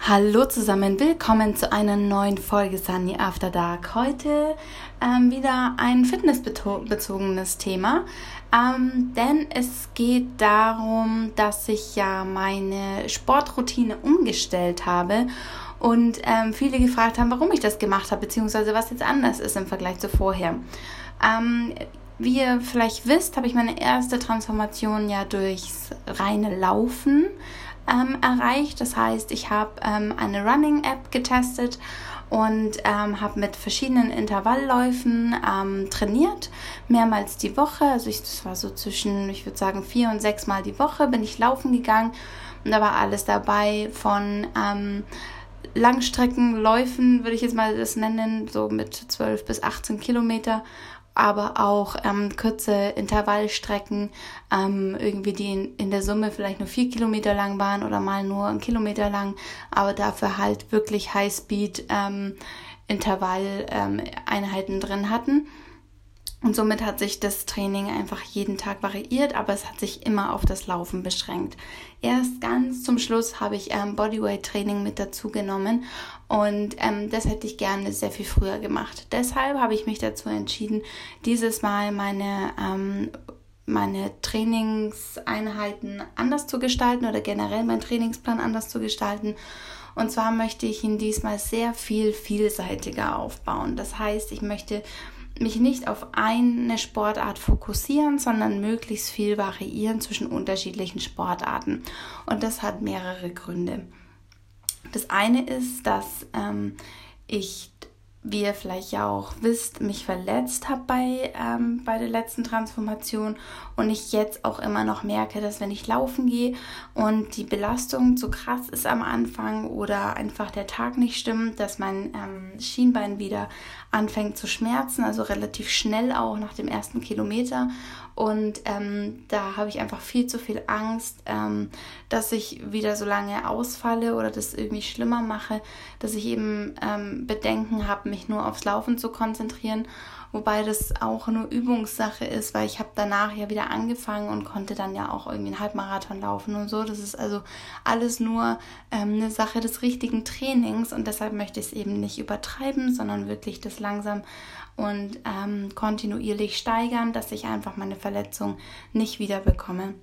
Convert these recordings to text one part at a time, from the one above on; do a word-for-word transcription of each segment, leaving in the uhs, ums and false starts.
Hallo zusammen, willkommen zu einer neuen Folge Sunny After Dark. Heute ähm, wieder ein fitnessbezogenes Thema, ähm, denn es geht darum, dass ich ja meine Sportroutine umgestellt habe und ähm, viele gefragt haben, warum ich das gemacht habe, beziehungsweise was jetzt anders ist im Vergleich zu vorher. Ähm, wie ihr vielleicht wisst, habe ich meine erste Transformation ja durchs reine Laufen Ähm, erreicht. Das heißt, ich habe ähm, eine Running-App getestet und ähm, habe mit verschiedenen Intervallläufen ähm, trainiert, mehrmals die Woche. Also ich, das war so zwischen, ich würde sagen, vier und sechs Mal die Woche bin ich laufen gegangen und da war alles dabei von ähm, Langstreckenläufen, würde ich jetzt mal das nennen, so mit zwölf bis achtzehn Kilometer, aber auch ähm, kurze Intervallstrecken, ähm, irgendwie die in, in der Summe vielleicht nur vier Kilometer lang waren oder mal nur einen Kilometer lang, aber dafür halt wirklich High-Speed ähm, Intervall-Einheiten ähm, drin hatten. Und somit hat sich das Training einfach jeden Tag variiert, aber es hat sich immer auf das Laufen beschränkt. Erst ganz zum Schluss habe ich ähm, Bodyweight-Training mit dazu genommen und ähm, das hätte ich gerne sehr viel früher gemacht. Deshalb habe ich mich dazu entschieden, dieses Mal meine, ähm, meine Trainingseinheiten anders zu gestalten oder generell meinen Trainingsplan anders zu gestalten. Und zwar möchte ich ihn diesmal sehr viel vielseitiger aufbauen. Das heißt, ich möchte mich nicht auf eine Sportart fokussieren, sondern möglichst viel variieren zwischen unterschiedlichen Sportarten. Und das hat mehrere Gründe. Das eine ist, dass ähm, ich, wie ihr vielleicht ja auch wisst, mich verletzt habe bei, ähm, bei der letzten Transformation und ich jetzt auch immer noch merke, dass wenn ich laufen gehe und die Belastung zu krass ist am Anfang oder einfach der Tag nicht stimmt, dass mein ähm, Schienbein wieder anfängt zu schmerzen, also relativ schnell auch nach dem ersten Kilometer. Und ähm, da habe ich einfach viel zu viel Angst, ähm, dass ich wieder so lange ausfalle oder das irgendwie schlimmer mache, dass ich eben ähm, Bedenken habe, mich nur aufs Laufen zu konzentrieren, wobei das auch nur Übungssache ist, weil ich habe danach ja wieder angefangen und konnte dann ja auch irgendwie einen Halbmarathon laufen und so. Das ist also alles nur ähm, eine Sache des richtigen Trainings und deshalb möchte ich es eben nicht übertreiben, sondern wirklich das langsam und ähm, kontinuierlich steigern, dass ich einfach meine Verletzung nicht wieder bekomme.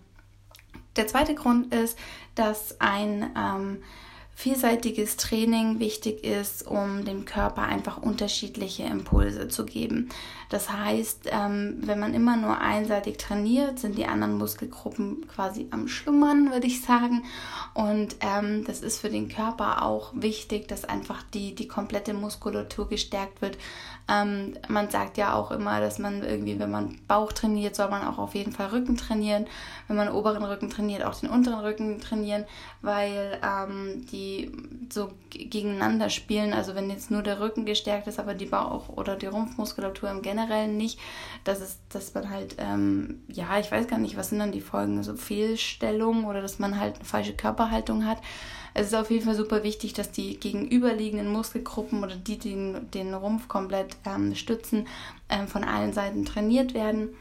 Der zweite Grund ist, dass ein ähm, vielseitiges Training wichtig ist, um dem Körper einfach unterschiedliche Impulse zu geben. Das heißt, ähm, wenn man immer nur einseitig trainiert, sind die anderen Muskelgruppen quasi am Schlummern, würde ich sagen. Und ähm, das ist für den Körper auch wichtig, dass einfach die, die komplette Muskulatur gestärkt wird. Ähm, man sagt ja auch immer, dass man irgendwie, wenn man Bauch trainiert, soll man auch auf jeden Fall Rücken trainieren. Wenn man oberen Rücken trainiert, auch den unteren Rücken trainieren, weil ähm, die so gegeneinander spielen. Also wenn jetzt nur der Rücken gestärkt ist, aber die Bauch- oder die Rumpfmuskulatur im Generellen nicht, das ist, dass man halt, ähm, ja, ich weiß gar nicht, was sind dann die Folgen, so Fehlstellung oder dass man halt eine falsche Körperhaltung hat. Es ist auf jeden Fall super wichtig, dass die gegenüberliegenden Muskelgruppen oder die, die den, den Rumpf komplett ähm, stützen, ähm, von allen Seiten trainiert werden.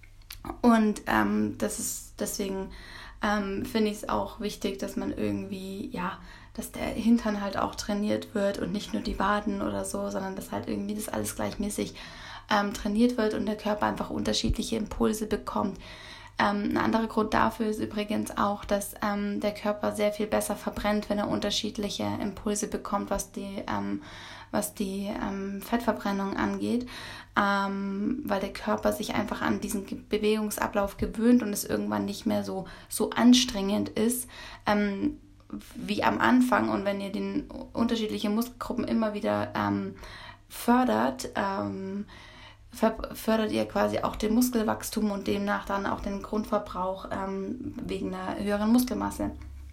Und ähm, das ist deswegen ähm, finde ich es auch wichtig, dass man irgendwie, ja, dass der Hintern halt auch trainiert wird und nicht nur die Waden oder so, sondern dass halt irgendwie das alles gleichmäßig ähm, trainiert wird und der Körper einfach unterschiedliche Impulse bekommt. Ähm, ein anderer Grund dafür ist übrigens auch, dass ähm, der Körper sehr viel besser verbrennt, wenn er unterschiedliche Impulse bekommt, was die, ähm, was die ähm, Fettverbrennung angeht, ähm, weil der Körper sich einfach an diesen Ge- Bewegungsablauf gewöhnt und es irgendwann nicht mehr so, so anstrengend ist, ähm, wie am Anfang. Und wenn ihr den unterschiedliche Muskelgruppen immer wieder ähm, fördert, ähm, fördert ihr quasi auch den Muskelwachstum und demnach dann auch den Grundverbrauch ähm, wegen einer höheren Muskelmasse.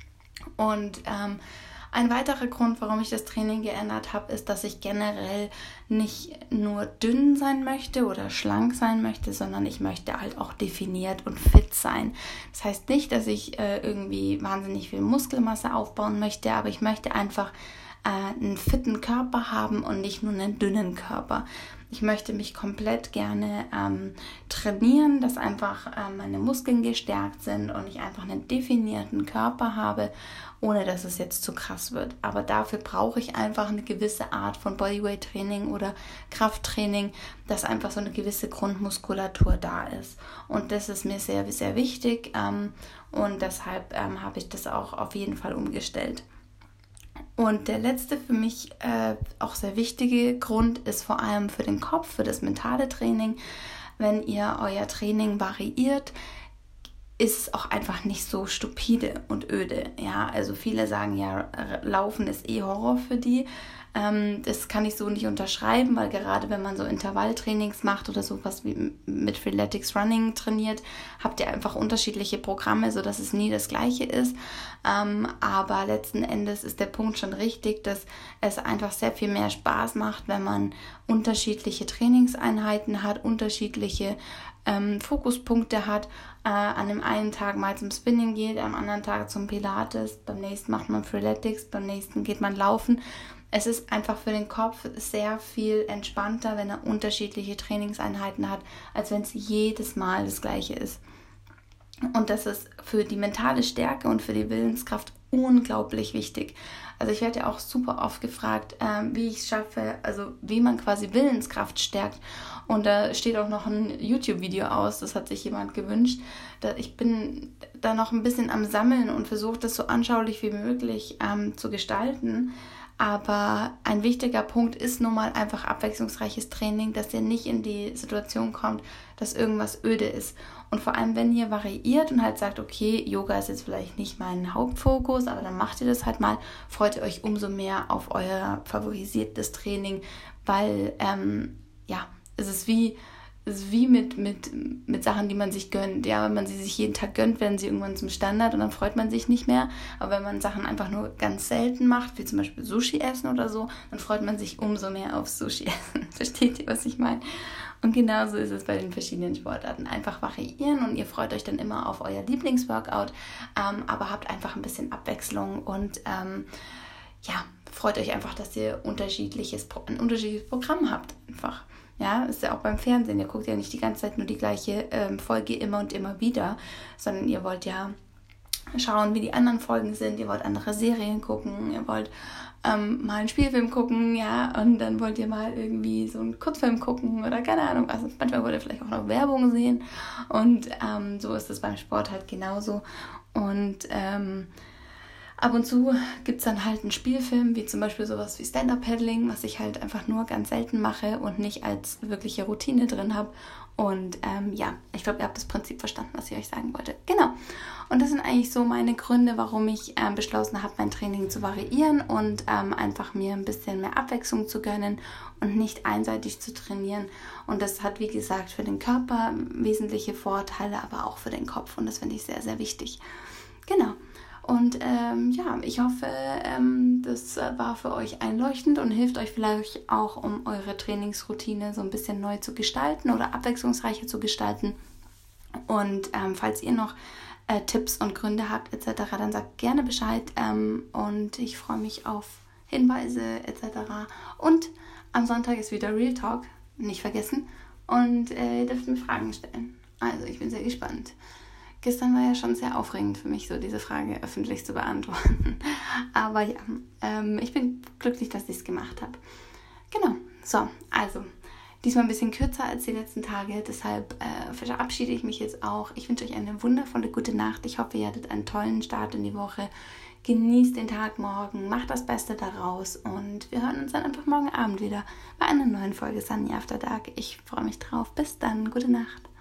Und ähm, ein weiterer Grund, warum ich das Training geändert habe, ist, dass ich generell nicht nur dünn sein möchte oder schlank sein möchte, sondern ich möchte halt auch definiert und fit sein. Das heißt nicht, dass ich äh, irgendwie wahnsinnig viel Muskelmasse aufbauen möchte, aber ich möchte einfach äh, einen fitten Körper haben und nicht nur einen dünnen Körper. Ich möchte mich komplett gerne ähm, trainieren, dass einfach äh, meine Muskeln gestärkt sind und ich einfach einen definierten Körper habe, ohne dass es jetzt zu krass wird. Aber dafür brauche ich einfach eine gewisse Art von Bodyweight-Training oder Krafttraining, dass einfach so eine gewisse Grundmuskulatur da ist. Und das ist mir sehr, sehr wichtig ähm, und deshalb ähm, habe ich das auch auf jeden Fall umgestellt. Und der letzte für mich äh, auch sehr wichtige Grund ist vor allem für den Kopf, für das mentale Training. Wenn ihr euer Training variiert, ist es auch einfach nicht so stupide und öde. Ja, also viele sagen ja, Laufen ist eh Horror für die. Ähm, das kann ich so nicht unterschreiben, weil gerade wenn man so Intervalltrainings macht oder sowas wie mit Freeletics Running trainiert, habt ihr einfach unterschiedliche Programme, sodass es nie das Gleiche ist. Ähm, aber letzten Endes ist der Punkt schon richtig, dass es einfach sehr viel mehr Spaß macht, wenn man unterschiedliche Trainingseinheiten hat, unterschiedliche ähm, Fokuspunkte hat, äh, an dem einen Tag mal zum Spinning geht, am anderen Tag zum Pilates, beim nächsten macht man Freeletics, beim nächsten geht man laufen. Es ist einfach für den Kopf sehr viel entspannter, wenn er unterschiedliche Trainingseinheiten hat, als wenn es jedes Mal das Gleiche ist. Und das ist für die mentale Stärke und für die Willenskraft unglaublich wichtig. Also ich werde ja auch super oft gefragt, ähm, wie ich es schaffe, also wie man quasi Willenskraft stärkt. Und da steht auch noch ein YouTube-Video aus, das hat sich jemand gewünscht. Da, ich bin da noch ein bisschen am Sammeln und versuche das so anschaulich wie möglich ähm, zu gestalten. Aber ein wichtiger Punkt ist nun mal einfach abwechslungsreiches Training, dass ihr nicht in die Situation kommt, dass irgendwas öde ist. Und vor allem, wenn ihr variiert und halt sagt, okay, Yoga ist jetzt vielleicht nicht mein Hauptfokus, aber dann macht ihr das halt mal, freut ihr euch umso mehr auf euer favorisiertes Training, weil, ähm, ja, es ist wie... Es ist wie mit, mit, mit Sachen, die man sich gönnt. Ja, wenn man sie sich jeden Tag gönnt, werden sie irgendwann zum Standard und dann freut man sich nicht mehr. Aber wenn man Sachen einfach nur ganz selten macht, wie zum Beispiel Sushi essen oder so, dann freut man sich umso mehr auf Sushi essen. Versteht ihr, was ich meine? Und genauso ist es bei den verschiedenen Sportarten. Einfach variieren und ihr freut euch dann immer auf euer Lieblingsworkout, ähm, aber habt einfach ein bisschen Abwechslung und ähm, ja, freut euch einfach, dass ihr unterschiedliches, ein unterschiedliches Programm habt. Einfach. Ja, ist ja auch beim Fernsehen. Ihr guckt ja nicht die ganze Zeit nur die gleiche ähm, Folge immer und immer wieder, sondern ihr wollt ja schauen, wie die anderen Folgen sind. Ihr wollt andere Serien gucken. Ihr wollt ähm, mal einen Spielfilm gucken, ja, und dann wollt ihr mal irgendwie so einen Kurzfilm gucken oder keine Ahnung. Also manchmal wollt ihr vielleicht auch noch Werbung sehen und ähm, so ist es beim Sport halt genauso. Und ähm, ab und zu gibt es dann halt einen Spielfilm, wie zum Beispiel sowas wie Stand-Up-Paddling, was ich halt einfach nur ganz selten mache und nicht als wirkliche Routine drin habe. Und ähm, ja, ich glaube, ihr habt das Prinzip verstanden, was ich euch sagen wollte. Genau. Und das sind eigentlich so meine Gründe, warum ich ähm, beschlossen habe, mein Training zu variieren und ähm, einfach mir ein bisschen mehr Abwechslung zu gönnen und nicht einseitig zu trainieren. Und das hat, wie gesagt, für den Körper wesentliche Vorteile, aber auch für den Kopf. Und das finde ich sehr, sehr wichtig. Genau. Und ähm, ja, ich hoffe, ähm, das war für euch einleuchtend und hilft euch vielleicht auch, um eure Trainingsroutine so ein bisschen neu zu gestalten oder abwechslungsreicher zu gestalten. Und ähm, falls ihr noch äh, Tipps und Gründe habt et cetera, dann sagt gerne Bescheid ähm, und ich freue mich auf Hinweise et cetera. Und am Sonntag ist wieder Real Talk, nicht vergessen. Und äh, ihr dürft mir Fragen stellen. Also ich bin sehr gespannt. Gestern war ja schon sehr aufregend für mich, so diese Frage öffentlich zu beantworten. Aber ja, ähm, ich bin glücklich, dass ich es gemacht habe. Genau, so, also diesmal ein bisschen kürzer als die letzten Tage, deshalb äh, verabschiede ich mich jetzt auch. Ich wünsche euch eine wundervolle gute Nacht. Ich hoffe, ihr hattet einen tollen Start in die Woche. Genießt den Tag morgen, macht das Beste daraus und wir hören uns dann einfach morgen Abend wieder bei einer neuen Folge Sunny After Dark. Ich freue mich drauf. Bis dann, gute Nacht.